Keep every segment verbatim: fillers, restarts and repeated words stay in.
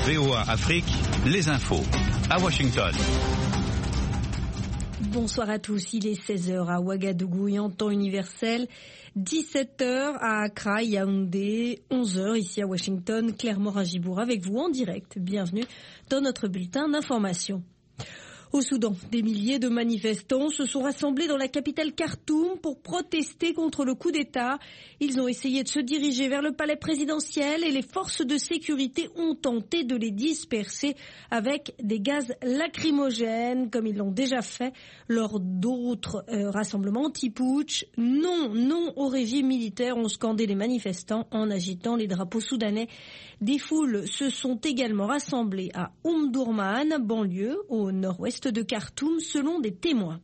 V O A Afrique, les infos. À Washington. Bonsoir à tous, il est seize heures à Ouagadougou et en temps universel, dix-sept heures à Accra, Yaoundé, onze heures ici à Washington, Claire Morin-Gibour avec vous en direct. Bienvenue dans notre bulletin d'information. Au Soudan, des milliers de manifestants se sont rassemblés dans la capitale Khartoum pour protester contre le coup d'État. Ils ont essayé de se diriger vers le palais présidentiel et les forces de sécurité ont tenté de les disperser avec des gaz lacrymogènes, comme ils l'ont déjà fait lors d'autres euh, rassemblements anti-putsch. Non, non au régime militaire, ont scandé les manifestants en agitant les drapeaux soudanais. Des foules se sont également rassemblées à Omdurman, banlieue, au nord-ouest de Khartoum, selon des témoins.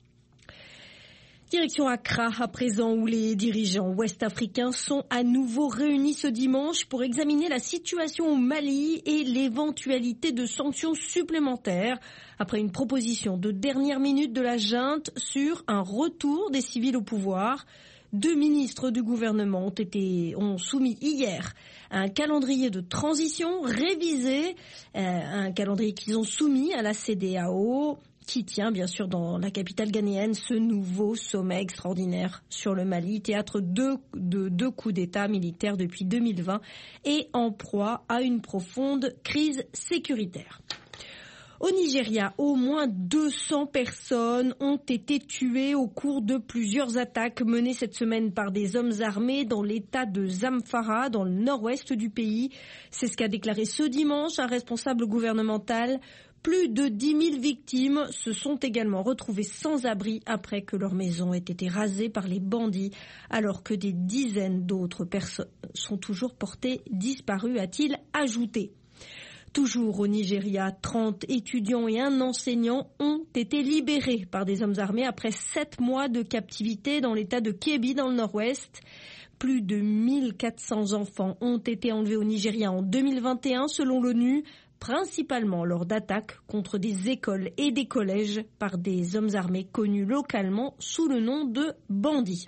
Direction Accra à présent, où les dirigeants ouest-africains sont à nouveau réunis ce dimanche pour examiner la situation au Mali et l'éventualité de sanctions supplémentaires après une proposition de dernière minute de la junte sur un retour des civils au pouvoir. Deux ministres du gouvernement ont été ont soumis hier un calendrier de transition révisé, euh, un calendrier qu'ils ont soumis à la C D A O, qui tient bien sûr dans la capitale ghanéenne ce nouveau sommet extraordinaire sur le Mali, théâtre de, de deux coups d'État militaires depuis deux mille vingt et en proie à une profonde crise sécuritaire. Au Nigeria, au moins deux cents personnes ont été tuées au cours de plusieurs attaques menées cette semaine par des hommes armés dans l'état de Zamfara, dans le nord-ouest du pays. C'est ce qu'a déclaré ce dimanche un responsable gouvernemental. Plus de dix mille victimes se sont également retrouvées sans abri après que leurs maisons aient été rasées par les bandits, alors que des dizaines d'autres personnes sont toujours portées disparues, a-t-il ajouté. Toujours au Nigeria, trente étudiants et un enseignant ont été libérés par des hommes armés après sept mois de captivité dans l'état de Kebbi dans le nord-ouest. Plus de mille quatre cents enfants ont été enlevés au Nigeria en deux mille vingt et un selon l'ONU, principalement lors d'attaques contre des écoles et des collèges par des hommes armés connus localement sous le nom de bandits.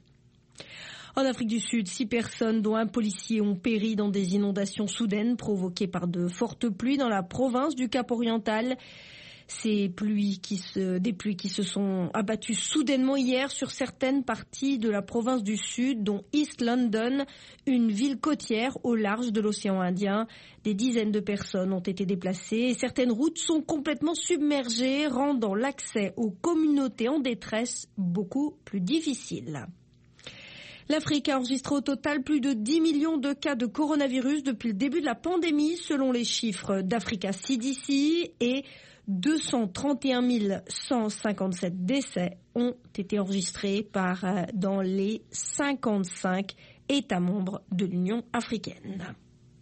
En Afrique du Sud, six personnes, dont un policier, ont péri dans des inondations soudaines provoquées par de fortes pluies dans la province du Cap-Oriental. Ces pluies qui se, des pluies qui se sont abattues soudainement hier sur certaines parties de la province du Sud, dont East London, une ville côtière au large de l'océan Indien. Des dizaines de personnes ont été déplacées et certaines routes sont complètement submergées, rendant l'accès aux communautés en détresse beaucoup plus difficile. L'Afrique a enregistré au total plus de dix millions de cas de coronavirus depuis le début de la pandémie, selon les chiffres d'Africa C D C, et deux cent trente et un mille cent cinquante-sept décès ont été enregistrés par, dans les cinquante-cinq États membres de l'Union africaine.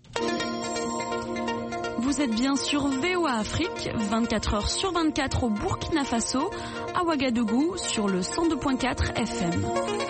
Vous êtes bien sur V O A Afrique, vingt-quatre heures sur vingt-quatre au Burkina Faso, à Ouagadougou sur le cent deux virgule quatre F M.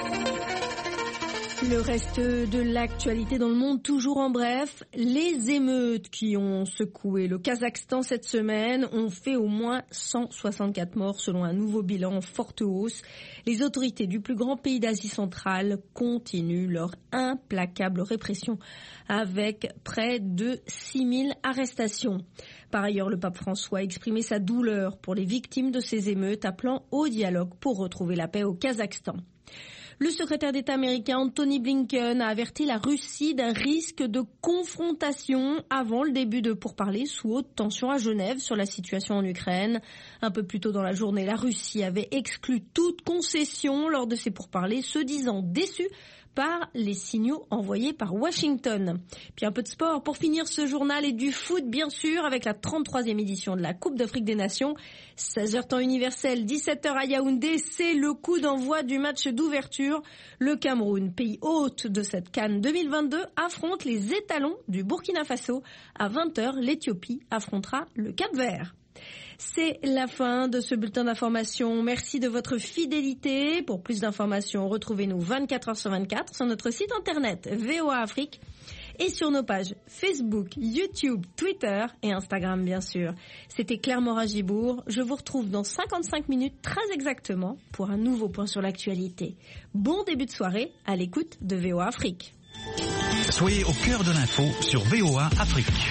Le reste de l'actualité dans le monde, toujours en bref, les émeutes qui ont secoué le Kazakhstan cette semaine ont fait au moins cent soixante-quatre morts selon un nouveau bilan en forte hausse. Les autorités du plus grand pays d'Asie centrale continuent leur implacable répression avec près de six mille arrestations. Par ailleurs, le pape François a exprimé sa douleur pour les victimes de ces émeutes, appelant au dialogue pour retrouver la paix au Kazakhstan. Le secrétaire d'État américain Antony Blinken a averti la Russie d'un risque de confrontation avant le début de pourparlers sous haute tension à Genève sur la situation en Ukraine. Un peu plus tôt dans la journée, la Russie avait exclu toute concession lors de ces pourparlers, se disant déçue par les signaux envoyés par Washington. Puis un peu de sport pour finir ce journal et du foot bien sûr avec la trente-troisième édition de la Coupe d'Afrique des Nations. seize heures temps universel, dix-sept heures à Yaoundé, c'est le coup d'envoi du match d'ouverture. Le Cameroun, pays hôte de cette CAN deux mille vingt-deux, affronte les étalons du Burkina Faso. À vingt heures, l'Éthiopie affrontera le Cap-Vert. C'est la fin de ce bulletin d'information. Merci de votre fidélité. Pour plus d'informations, retrouvez-nous vingt-quatre heures sur vingt-quatre sur notre site internet V O A Afrique et sur nos pages Facebook, YouTube, Twitter et Instagram bien sûr. C'était Claire Morin-Gibour. Je vous retrouve dans cinquante-cinq minutes très exactement pour un nouveau point sur l'actualité. Bon début de soirée à l'écoute de V O A Afrique. Soyez au cœur de l'info sur V O A Afrique.